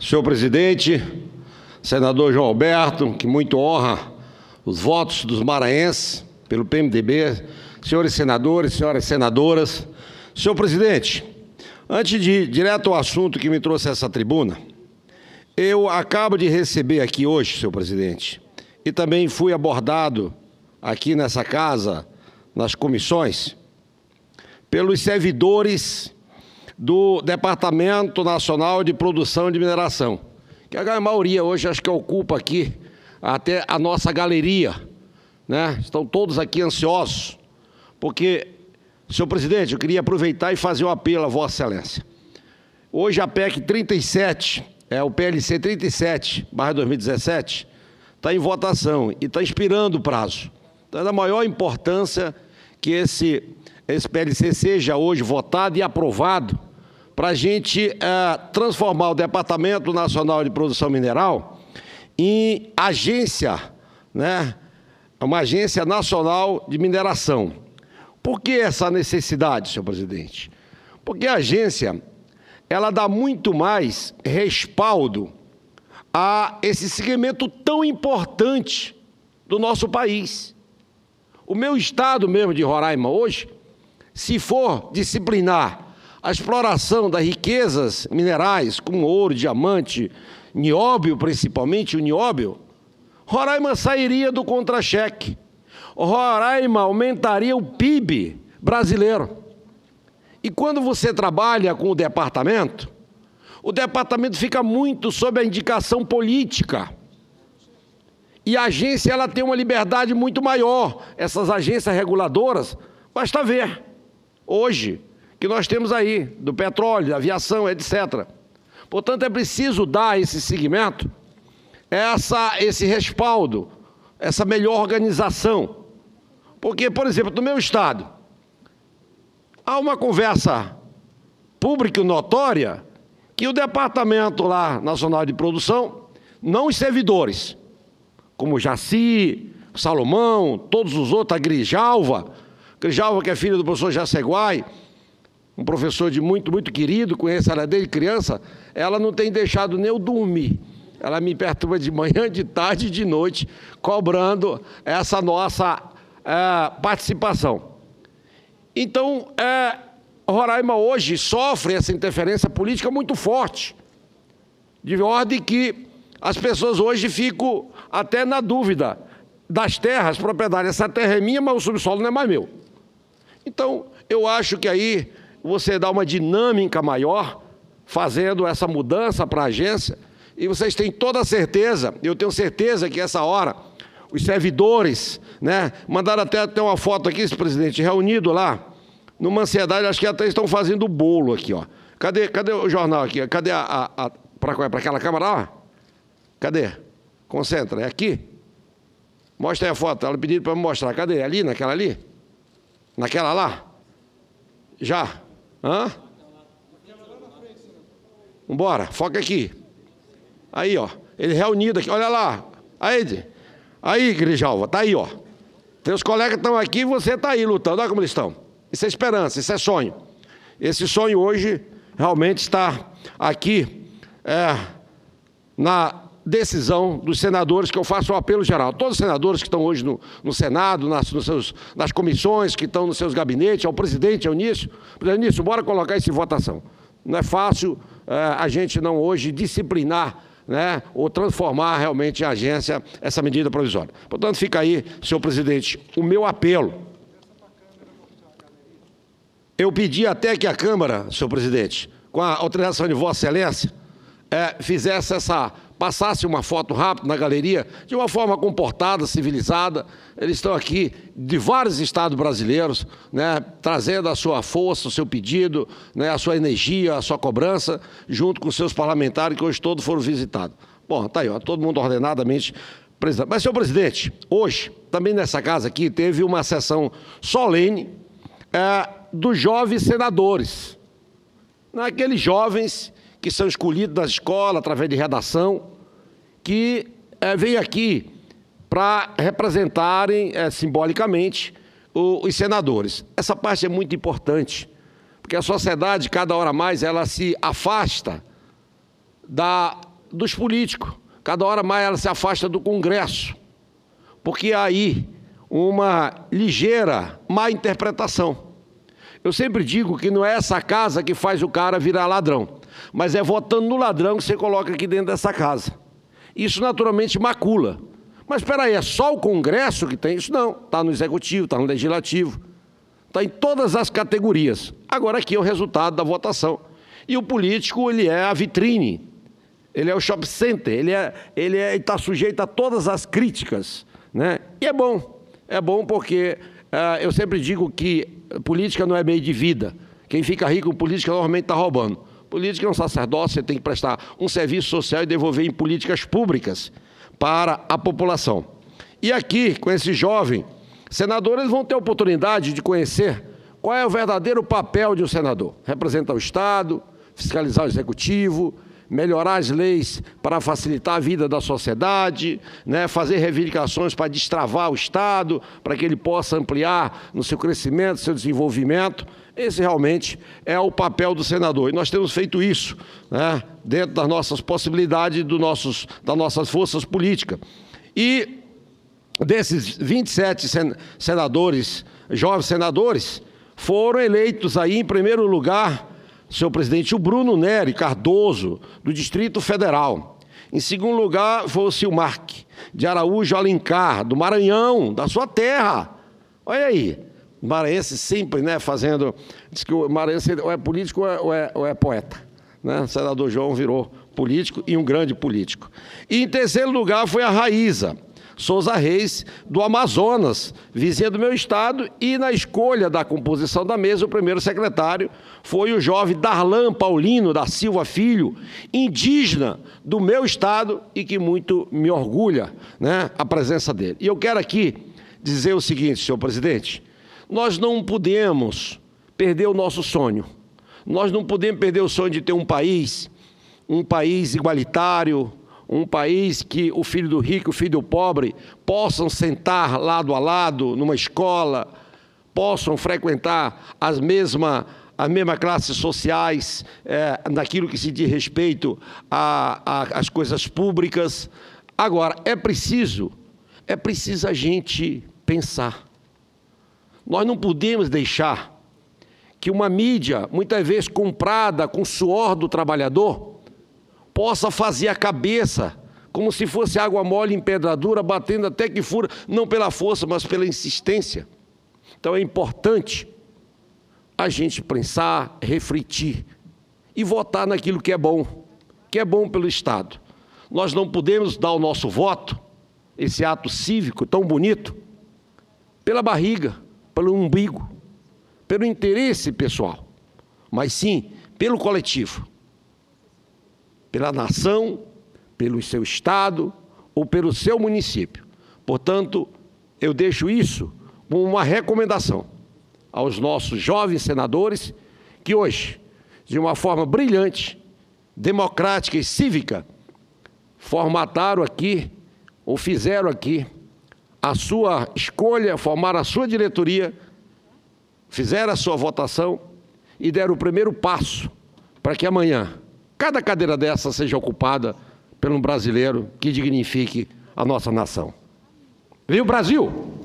Senhor presidente, senador João Alberto, que muito honra os votos dos maranhenses pelo PMDB, senhores senadores, senhoras senadoras. Senhor presidente, antes de ir direto ao assunto que me trouxe a essa tribuna, eu acabo de receber aqui hoje, senhor presidente, e também fui abordado aqui nessa casa, nas comissões, pelos servidores do Departamento Nacional de Produção de Mineração, que a maioria hoje acho que ocupa aqui até a nossa galeria, né? Estão todos aqui ansiosos, porque, senhor presidente, eu queria aproveitar e fazer um apelo a Vossa Excelência. Hoje a PEC 37, o PLC 37/2017, está em votação e está expirando o prazo. Então é da maior importância que esse PLC seja hoje votado e aprovado para a gente transformar o Departamento Nacional de Produção Mineral em agência, né? Uma agência nacional de mineração. Por que essa necessidade, senhor presidente? Porque a agência, ela dá muito mais respaldo a esse segmento tão importante do nosso país. O meu estado mesmo de Roraima hoje, se for disciplinar a exploração das riquezas minerais, como ouro, diamante, nióbio, principalmente o nióbio, Roraima sairia do contra-cheque. Roraima aumentaria o PIB brasileiro. E quando você trabalha com o departamento fica muito sob a indicação política. E a agência ela tem uma liberdade muito maior. Essas agências reguladoras, basta ver hoje que nós temos aí, do petróleo, da aviação, etc. Portanto, é preciso dar a esse segmento esse respaldo, essa melhor organização. Porque, por exemplo, no meu estado, há uma conversa pública e notória que o Departamento lá Nacional de Produção, não os servidores, como o Jaci, o Salomão, todos os outros, a Grijalva, que é filha do professor Jaceguai, um professor de muito querido, conheço ela desde criança, ela não tem deixado nem eu dormir. Ela me perturba de manhã, de tarde e de noite, cobrando essa nossa participação. Então, Roraima hoje sofre essa interferência política muito forte, de ordem que as pessoas hoje ficam até na dúvida das terras, propriedade. Essa terra é minha, mas o subsolo não é mais meu. Então, eu acho que aí você dá uma dinâmica maior, fazendo essa mudança para a agência, e vocês têm toda a certeza, eu tenho certeza que essa hora, os servidores, né, mandaram até uma foto aqui, presidente, reunido lá, numa ansiedade, acho que até estão fazendo o bolo aqui, ó. Cadê o jornal aqui? Cadê para aquela câmera lá? Cadê? Concentra, é aqui? Mostra aí a foto, ela pediu para me mostrar. Cadê? Ali, naquela ali? Naquela lá? Já? Hã? Vambora, foca aqui. Aí, ó, ele reunido aqui, olha lá. Aí, Grijalva, tá aí, ó. Teus colegas estão aqui e você está aí lutando, olha como eles estão. Isso é esperança, isso é sonho. Esse sonho hoje realmente está aqui na decisão dos senadores, que eu faço um apelo geral. Todos os senadores que estão hoje no Senado, nas comissões, que estão nos seus gabinetes, ao presidente, ao Eunício. Eunício, bora colocar isso em votação. Não é fácil a gente não hoje disciplinar, né, ou transformar realmente em agência essa medida provisória. Portanto, fica aí, senhor presidente, o meu apelo. Eu pedi até que a Câmara, senhor presidente, com a autorização de Vossa Excelência, passasse uma foto rápida na galeria, de uma forma comportada, civilizada. Eles estão aqui de vários estados brasileiros, né, trazendo a sua força, o seu pedido, né, a sua energia, a sua cobrança, junto com os seus parlamentares, que hoje todos foram visitados. Bom, está aí, ó, todo mundo ordenadamente presente. Mas, senhor presidente, hoje, também nessa casa aqui, teve uma sessão solene dos jovens senadores. Aqueles jovens que são escolhidos na escola, através de redação, que vêm aqui para representarem simbolicamente os senadores. Essa parte é muito importante, porque a sociedade, cada hora mais, ela se afasta dos políticos. Cada hora mais ela se afasta do Congresso, porque há aí uma ligeira má interpretação. Eu sempre digo que não é essa casa que faz o cara virar ladrão, mas é votando no ladrão que você coloca aqui dentro dessa casa. Isso naturalmente macula. Mas espera aí, é só o Congresso que tem isso? Não, está no Executivo, está no Legislativo, está em todas as categorias. Agora aqui é o resultado da votação. E o político, ele é a vitrine, ele é o shopping center, ele está sujeito a todas as críticas, né? E é bom porque eu sempre digo que política não é meio de vida. Quem fica rico com política normalmente está roubando. Política é um sacerdócio, você tem que prestar um serviço social e devolver em políticas públicas para a população. E aqui, com esse jovem senador, eles vão ter a oportunidade de conhecer qual é o verdadeiro papel de um senador. Representar o Estado, fiscalizar o Executivo, melhorar as leis para facilitar a vida da sociedade, né, fazer reivindicações para destravar o Estado, para que ele possa ampliar no seu crescimento, seu desenvolvimento. Esse realmente é o papel do senador. E nós temos feito isso, né, dentro das nossas possibilidades, das nossas forças políticas. E desses 27 senadores, jovens senadores, foram eleitos aí, em primeiro lugar, senhor presidente, o Bruno Nery Cardoso, do Distrito Federal. Em segundo lugar, foi o Silmark, de Araújo Alencar, do Maranhão, da sua terra. Olha aí, o maranhense sempre, né, fazendo... Diz que o maranhense ou é político ou é poeta, né? O senador João virou político e um grande político. E em terceiro lugar foi a Raíza Souza Reis, do Amazonas, vizinha do meu estado, e na escolha da composição da mesa, o primeiro secretário foi o jovem Darlan Paulino da Silva Filho, indígena do meu estado e que muito me orgulha, né, a presença dele. E eu quero aqui dizer o seguinte, senhor presidente, nós não podemos perder o nosso sonho, nós não podemos perder o sonho de ter um país igualitário, um país que o filho do rico e o filho do pobre possam sentar lado a lado numa escola, possam frequentar as mesmas classes sociais, naquilo que se diz respeito às coisas públicas. Agora, é preciso a gente pensar. Nós não podemos deixar que uma mídia, muitas vezes comprada com o suor do trabalhador, possa fazer a cabeça, como se fosse água mole em pedradura, batendo até que fura, não pela força, mas pela insistência. Então é importante a gente pensar, refletir e votar naquilo que é bom pelo Estado. Nós não podemos dar o nosso voto, esse ato cívico tão bonito, pela barriga, pelo umbigo, pelo interesse pessoal, mas sim pelo coletivo. Pela nação, pelo seu estado ou pelo seu município. Portanto, eu deixo isso como uma recomendação aos nossos jovens senadores que hoje, de uma forma brilhante, democrática e cívica, formataram aqui, ou fizeram aqui, a sua escolha, formaram a sua diretoria, fizeram a sua votação e deram o primeiro passo para que amanhã cada cadeira dessa seja ocupada por um brasileiro que dignifique a nossa nação. Viu, Brasil?